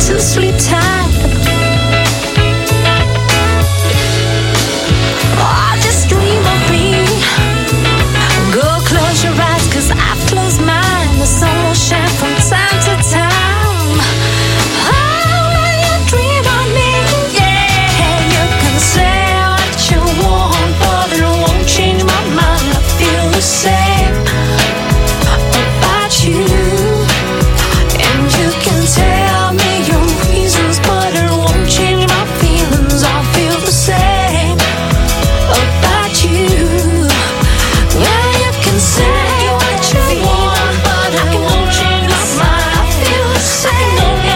to sleep tight. Oh, just dream of me. Go close your eyes, cause I've closed mine. The sun will shine from time to time. Oh, when you dream of me, yeah, you can say what you want, but it won't change my mind. I feel the same about you. And you can tell me your reasons, but it won't change my feelings. I feel the same about you. Yeah, you can say what you want, but it won't change my mind. I feel the same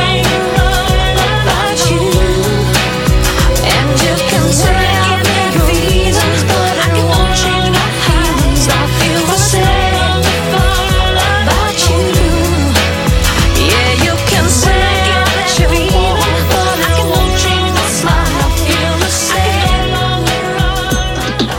about you. And you can tell me your reasons, but it won't change my feelings. I feel the same about you. Yeah, you can say what you want, but it won't change my mind. I feel the same about you.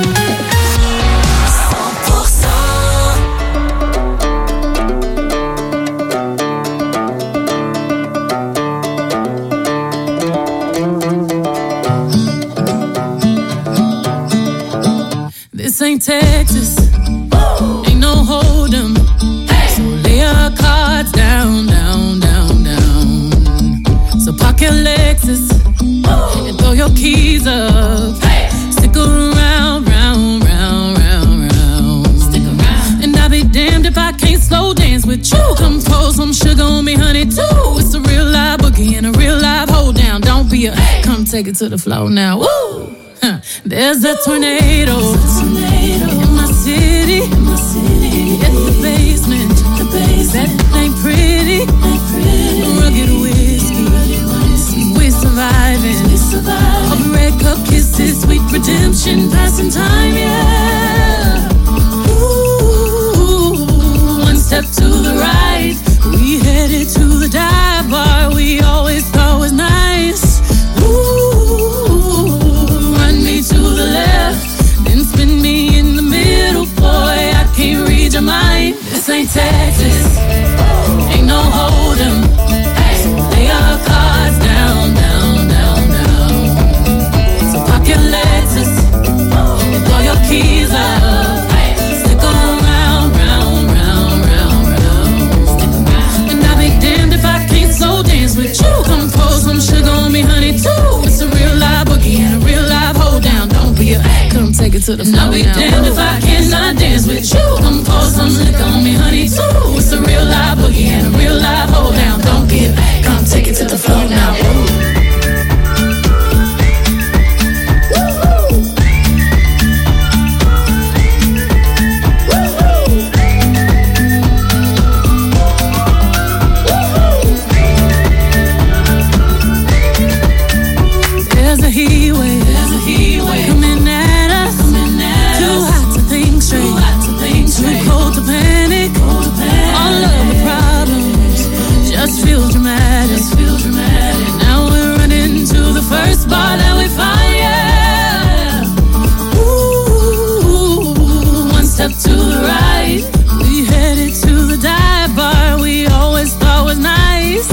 This ain't Texas, ain't no hold'em. So lay your cards down, down, down, down. So park your Lexus and throw your keys up. Stick around, round, round, round, round. Stick around. And I'll be damned if I can't slow dance with you. Come pour some sugar on me, honey, too. It's a real live boogie and a real live hold down. Don't be a, come take it to the floor now. Woo! Huh. There's a tornado in my city, in my city. At the basement, the basement. That ain't pretty, ain't pretty. Rugged whiskey, we're surviving. We survive. All red cup kisses, sweet redemption, passing time, yeah. Ooh, one step to the right, we headed to the dive bar we always thought was nice. Ooh, run me to the left, then spin me in the middle, boy, I can't read your mind. This ain't Texas, ain't no hold'em. So lay your cards down, down, down, down. So park your Lexus and throw your keys up. Stick around, round, round, round, round. And I'll be damned if I can't slow dance with you. Come pour some sugar on me, honey, too. It's a real live boogie and a real live hold down. Don't be a, come take it to the floor. I'll be damned if I cannot dance with you. Come pour some liquor on me, honey, too. It's a real live boogie and a real live hold down. Don't be a, come take it to the floor now. There's a heat wave, there's a heat wave coming at us, coming at too us. Hot to think straight, too hot to think straight, too cold to panic, cold to panic. All of the problems just feel dramatic, just feel dramatic. Now we're running to the first bar that we find, yeah. Ooh, one step to the right, we headed to the dive bar we always thought was nice.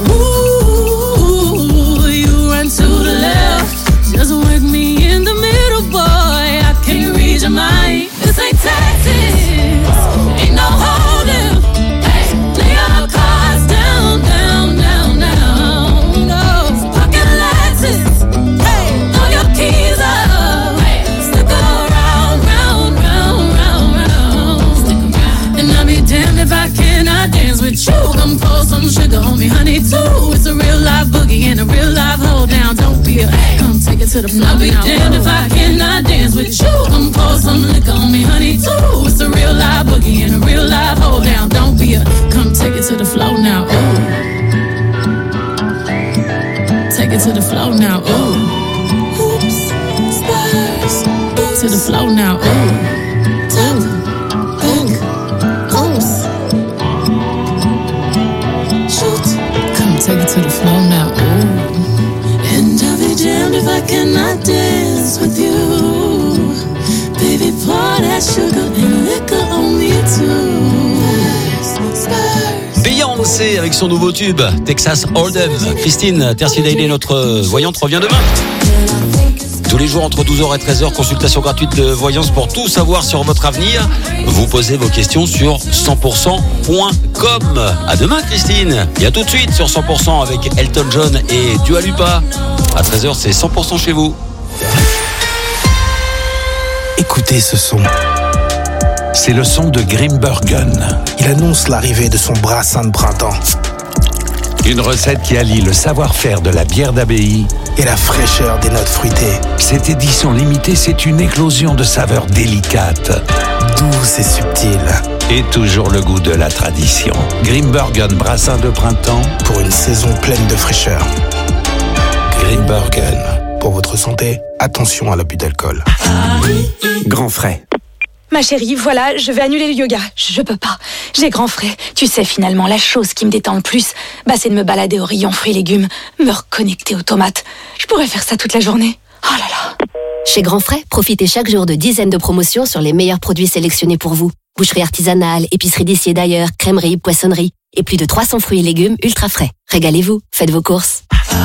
Ooh, you run to the left, just work me in the middle, boy, I can't read your mind. This ain't Texas, ain't no hold'em. Lay your cards down, down, down, down. No, park your Lexus, throw your keys up. Stick around, round, round, round, round. And I'll be damned if I cannot dance with you. Come pour some sugar on me, honey, too. It's a real live boogie and a real live hold down. Don't be a, come take it to the floor. I'll be damned if I cannot dance with you. Come pour some liquor on me, honey, too. It's a real live boogie and a real live hold down. Don't be a, come take it to the floor now. Ooh, take it to the floor now. Ooh, oops, spurs, to the floor now. Ooh, tap, think, oops, shoot, come take it to the floor now. Ooh. And I'll be damned if I cannot dance with you. Baby, pour that sugar and liquor on me too. Spurs, spurs. Beyoncé avec son nouveau tube Texas Hold'em. Christine Tercier-Dailly, notre voyante, revient demain. Tous les jours entre douze heures et treize heures, consultation gratuite de voyance pour tout savoir sur votre avenir. Vous posez vos questions sur cent pour cent point com. À demain Christine. Et à tout de suite sur cent pour cent avec Elton John et Dua Lipa. À treize heures, c'est cent pour cent chez vous. Écoutez ce son. C'est le son de Grimbergen. Il annonce l'arrivée de son brassin de printemps. Une recette qui allie le savoir-faire de la bière d'abbaye et la fraîcheur des notes fruitées. Cette édition limitée, c'est une éclosion de saveurs délicates, douces et subtiles. Et toujours le goût de la tradition. Grimbergen brassin de printemps pour une saison pleine de fraîcheur. Grimbergen. Pour votre santé, attention à l'abus d'alcool. Grand frais. Ma chérie, voilà, je vais annuler le yoga. Je peux pas. J'ai grand frais. Tu sais, finalement, la chose qui me détend le plus, bah, c'est de me balader au rayon fruits et légumes, me reconnecter aux tomates. Je pourrais faire ça toute la journée. Oh là là. Chez Grand Frais, profitez chaque jour de dizaines de promotions sur les meilleurs produits sélectionnés pour vous. Boucherie artisanale, épicerie d'ici et d'ailleurs, crèmerie, poissonnerie et plus de trois cents fruits et légumes ultra frais. Régalez-vous, faites vos courses.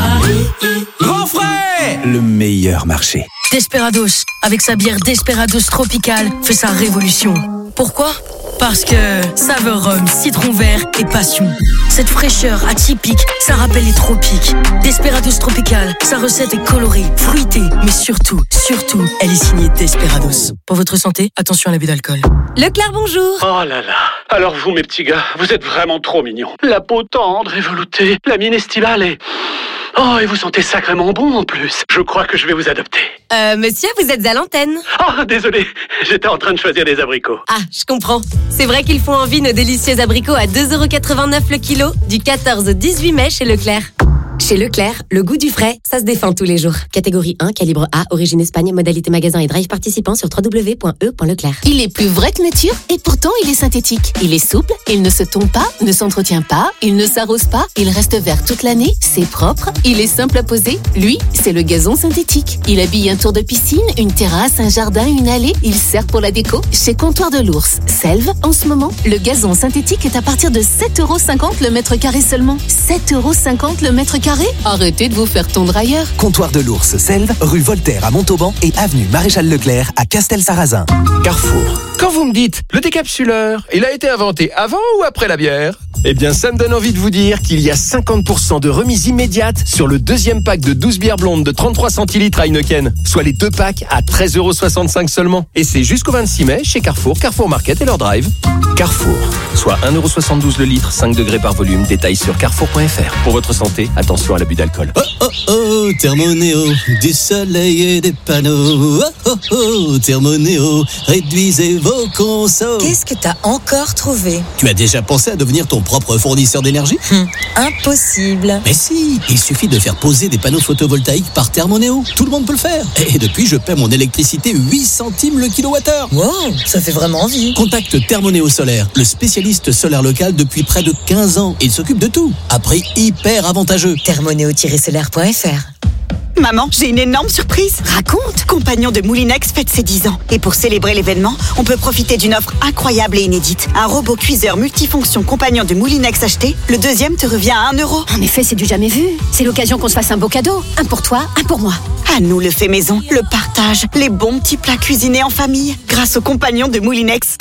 Grand Frais, le meilleur marché. Desperados, avec sa bière Desperados tropicale, fait sa révolution. Pourquoi ? Parce que saveur rhum, citron vert et passion. Cette fraîcheur atypique, ça rappelle les tropiques. Desperados Tropical, sa recette est colorée, fruitée, mais surtout, surtout, elle est signée Desperados. Pour votre santé, attention à l'abus d'alcool. Leclerc, bonjour. Oh là là. Alors vous, mes petits gars, vous êtes vraiment trop mignons. La peau tendre et veloutée, la mine estivale et... Oh, et vous sentez sacrément bon en plus. Je crois que je vais vous adopter. Euh, monsieur, vous êtes à l'antenne. Oh, désolé, j'étais en train de choisir des abricots. Ah, je comprends. C'est vrai qu'ils font envie nos délicieux abricots à deux euros quatre-vingt-neuf le kilo, du quatorze au dix-huit mai chez Leclerc. Chez Leclerc, le goût du frais, ça se défend tous les jours. Catégorie un, calibre A, origine Espagne, modalité magasin et drive participant sur w w w point e point leclerc. Il est plus vrai que nature et pourtant il est synthétique. Il est souple, il ne se tombe pas, ne s'entretient pas, il ne s'arrose pas, il reste vert toute l'année, c'est propre, il est simple à poser. Lui, c'est le gazon synthétique. Il habille un tour de piscine, une terrasse, un jardin, une allée. Il sert pour la déco. Chez Comptoir de l'Ours, Selve, en ce moment, le gazon synthétique est à partir de sept euros cinquante le mètre carré seulement. sept euros cinquante le mètre carré ? Arrêtez de vous faire tondre ailleurs. Comptoir de l'Ours, Selve, rue Voltaire à Montauban et avenue Maréchal Leclerc à Castel-Sarrazin. Carrefour. Quand vous me dites, le décapsuleur, il a été inventé avant ou après la bière ? Eh bien, ça me donne envie de vous dire qu'il y a cinquante pour cent de remise immédiate sur le deuxième pack de douze bières blondes de trente-trois centilitres à Heineken, soit les deux packs à treize euros soixante-cinq seulement. Et c'est jusqu'au vingt-six mai chez Carrefour, Carrefour Market et leur drive. Carrefour, soit un euro soixante-douze le litre, cinq degrés par volume, détail sur carrefour point f r. Pour votre santé, attention à l'abus d'alcool. Oh oh oh, Thermonéo, du soleil et des panneaux. Oh oh oh, Thermonéo, réduisez vos consos. Qu'est-ce que t'as encore trouvé ? Tu as déjà pensé à devenir ton propre fournisseur d'énergie ? hum, Impossible. Mais si, il suffit de faire poser des panneaux photovoltaïques par Thermonéo. Tout le monde peut le faire. Et depuis, je paie mon électricité huit centimes le kilowattheure. Wow, ça fait vraiment envie. Contacte Thermonéo Solaire, le spécialiste solaire local depuis près de quinze ans. Il s'occupe de tout, à prix hyper avantageux. Thermonéo tiret solaire point f r. Maman, j'ai une énorme surprise. Raconte. Compagnon de Moulinex fête ses dix ans. Et pour célébrer l'événement, on peut profiter d'une offre incroyable et inédite. Un robot cuiseur multifonction Compagnon de Moulinex acheté, le deuxième te revient à un euro. En effet, c'est du jamais vu. C'est l'occasion qu'on se fasse un beau cadeau. Un pour toi, un pour moi. À nous le fait maison, le partage, les bons petits plats cuisinés en famille, grâce au Compagnon de Moulinex.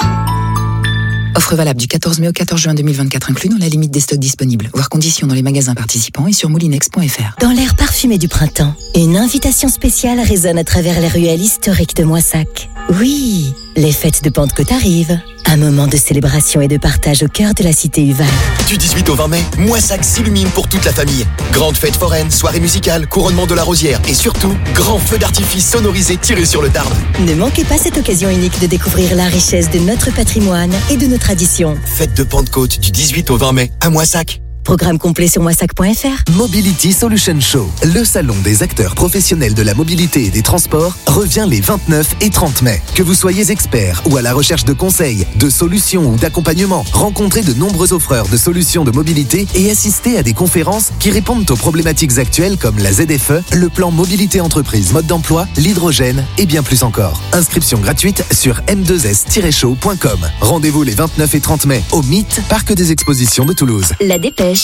Offre valable du quatorze mai au quatorze juin deux mille vingt-quatre, inclus dans la limite des stocks disponibles. Voir conditions dans les magasins participants et sur moulinex point f r. Dans l'air parfumé du printemps, une invitation spéciale résonne à travers les ruelles historiques de Moissac. Oui, les fêtes de Pentecôte arrivent. Un moment de célébration et de partage au cœur de la cité Uval. Du dix-huit au vingt mai, Moissac s'illumine pour toute la famille. Grande fête foraine, soirée musicale, couronnement de la rosière et surtout, grand feu d'artifice sonorisé tiré sur le Tarn. Ne manquez pas cette occasion unique de découvrir la richesse de notre patrimoine et de nos traditions. Fête de Pentecôte du dix-huit au vingt mai à Moissac. Programme complet sur moissac point f r. Mobility Solution Show, le salon des acteurs professionnels de la mobilité et des transports, revient les vingt-neuf et trente mai. Que vous soyez expert ou à la recherche de conseils, de solutions ou d'accompagnement, rencontrez de nombreux offreurs de solutions de mobilité et assistez à des conférences qui répondent aux problématiques actuelles comme la Z F E, le plan mobilité entreprise mode d'emploi, l'hydrogène et bien plus encore. Inscription gratuite sur m deux s tiret show point com. Rendez-vous les vingt-neuf et trente mai au M I T, Parc des Expositions de Toulouse. La dépêche.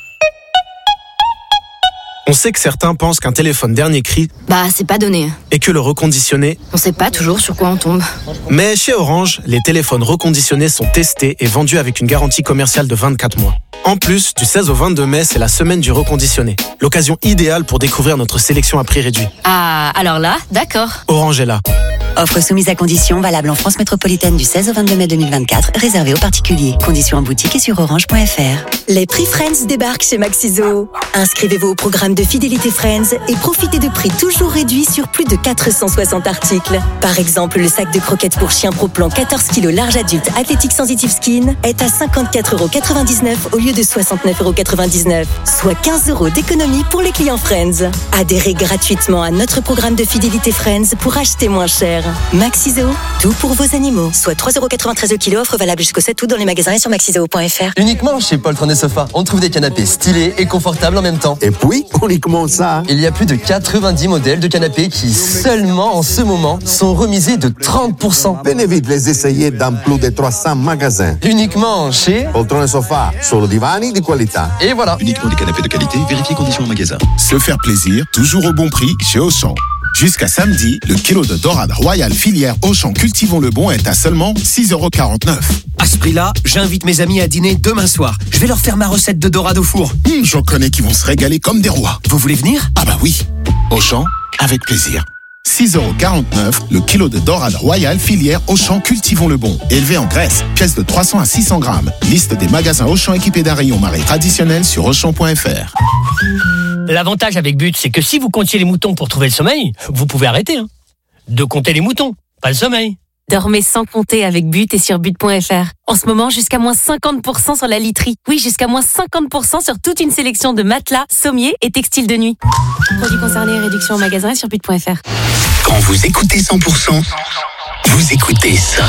On sait que certains pensent qu'un téléphone dernier cri, Bah, c'est pas donné. et que le reconditionné, On sait pas toujours sur quoi on tombe. mais chez Orange, les téléphones reconditionnés sont testés et vendus avec une garantie commerciale de vingt-quatre mois. En plus, du seize au vingt-deux mai, c'est la semaine du reconditionné. L'occasion idéale pour découvrir notre sélection à prix réduit. Ah, alors là, d'accord. Orange est là. Offre soumise à conditions, valable en France métropolitaine du seize au vingt-deux mai deux mille vingt-quatre, réservée aux particuliers. Conditions en boutique et sur orange point f r. Les prix Friends débarquent chez Maxiso. Inscrivez-vous au programme de fidélité Friends et profitez de prix toujours réduits sur plus de quatre cent soixante articles. Par exemple, le sac de croquettes pour chien Pro Plan quatorze kilos large adulte Athletic Sensitive Skin est à cinquante-quatre euros quatre-vingt-dix-neuf au lieu de soixante-neuf euros quatre-vingt-dix-neuf, soit quinze euros d'économie pour les clients Friends. Adhérez gratuitement à notre programme de fidélité Friends pour acheter moins cher. Maxiso, tout pour vos animaux. Soit trois euros quatre-vingt-treize au kilo, offre valable jusqu'au sept août dans les magasins et sur maxiso point f r. Uniquement chez Poltron et Sofa, on trouve des canapés stylés et confortables en même temps. Et puis, uniquement ça. Il y a plus de quatre-vingt-dix modèles de canapés qui, seulement en ce moment, sont remisés de trente pour cent. Venez vite les essayer dans plus de trois cents magasins. Uniquement chez Poltron et Sofa, solo divani di qualità. Et voilà. Uniquement des canapés de qualité, vérifiez conditions en magasin. Se faire plaisir, toujours au bon prix chez Auchan. Jusqu'à samedi, le kilo de dorade royale filière Auchan Cultivons le Bon est à seulement six euros quarante-neuf. À ce prix-là, j'invite mes amis à dîner demain soir. Je vais leur faire ma recette de dorade au four. Mmh, j'en connais qui vont se régaler comme des rois. Vous voulez venir? Ah bah oui. Auchan, avec plaisir. six euros quarante-neuf, le kilo de dorade royale filière Auchan Cultivons le Bon. Élevé en Grèce, pièce de trois cents à six cents grammes. Liste des magasins Auchan équipés d'un rayon marée traditionnel sur auchan point f r. L'avantage avec But, c'est que si vous comptiez les moutons pour trouver le sommeil, vous pouvez arrêter. Hein. De compter les moutons, pas le sommeil. Dormez sans compter avec But et sur but point f r. En ce moment, jusqu'à moins cinquante pour cent sur la literie. Oui, jusqu'à moins cinquante pour cent sur toute une sélection de matelas, sommiers et textiles de nuit. Produits concernés, réduction en magasin et sur but point f r. Quand vous écoutez cent pour cent, vous écoutez ça.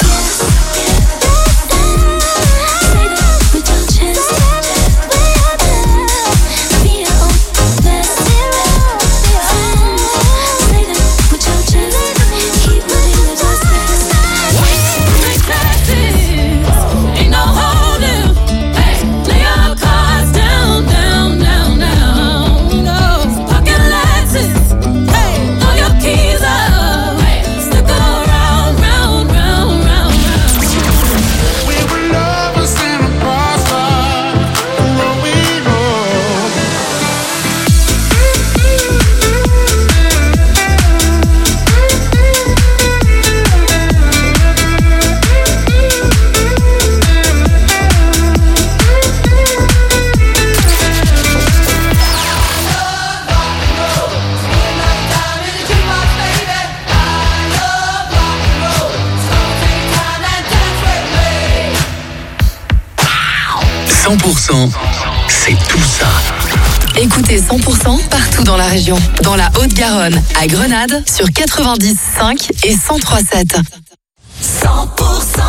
cent pour cent, c'est tout ça. Écoutez cent pour cent partout dans la région. Dans la Haute-Garonne, à Grenade, sur quatre-vingt-dix virgule cinq et cent trois virgule sept. cent pour cent.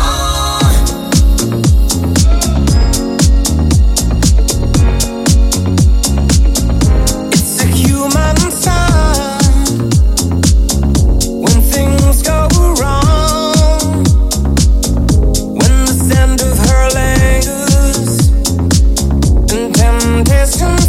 Listen